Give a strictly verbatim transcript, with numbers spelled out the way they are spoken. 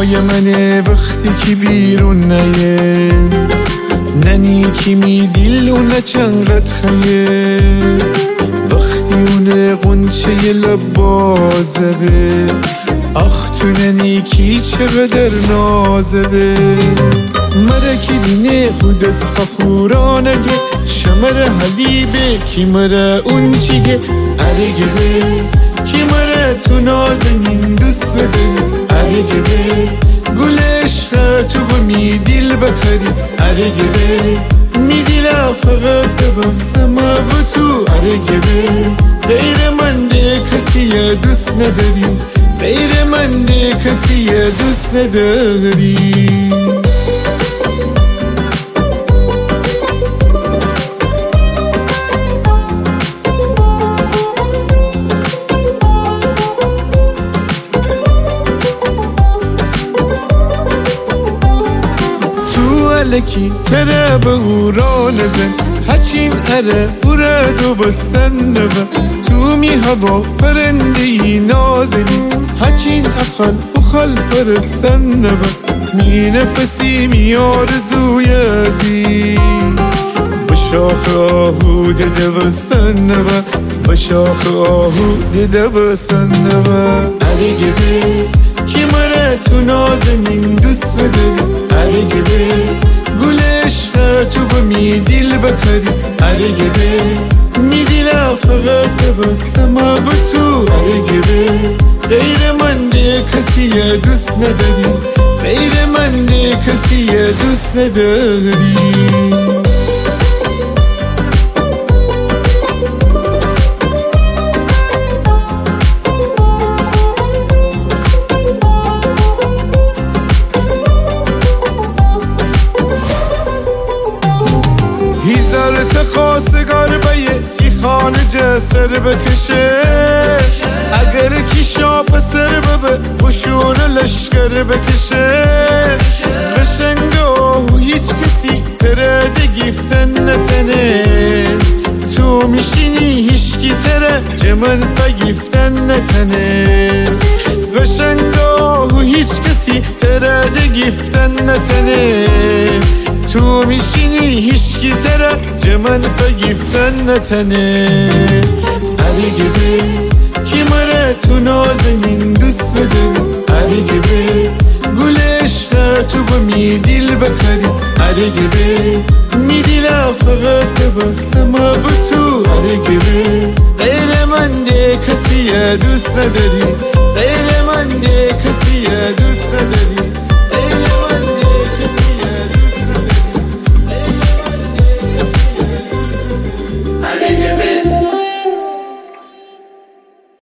جای منه وقتی که بیرون نیه، نه نیکی می دیل و نه چنقدر خیه، وقتی اونه قنچه لب بازه به، آخ تو نه نیکی چقدر نازه به. مره که دینه خود از خفورانگه، شمره حلیبه کی مره اون چیگه، ارگه به کی مره تو نازنین دوست بده، ارگه به گل عشق تو بمی دیل بکری، ارگه به می دیل فقط ببسته ما با تو، ارگه به غیر من ده کسی دوست نداری، غیر من ده کسی دوست نداری. لکی تره به او را نزن، هچین اره او را دو بستن نبه، تو می هوا پرندهی نازنی، هچین اخل او خل پرستن نبه، می نفسی می آرزوی عزیز، به شاخ آهو دیده بستن نبه، به شاخ آهو دیده بستن نبه. ارگه به کی مره تو نازنین دوست بده، ارگه به گل عشق تو بمی دیل بکری، ارگه به می دیل فقط ببسته ما با تو، ارگه به غیر من ده کسی دوست نداری، غیر من ده کسی دوست نداری. هیزارت خواستگار بیه تی خانه جسر بکشه، اگر کی شاپ سر ببه پشون لشکر بکشه، قشنگو هیچ کسی تره ده گیفتن نتنه، تو میشینی هیچکی تره جمن فگیفتن نتنه، قشنگو هیچ کسی تره ده گیفتن نتنه، تو میشینی هیچکی تره جمن فگیفتن نتنه. ارگه به کی مره تو نازنین دوست بده، ارگه به گل عشق تو بمی دیل بکری، ارگه به می دیل فقط ببسته ما با تو، ارگه به غیر من ده کسی دوست نداری، غیر من ده کسی دوست نداری.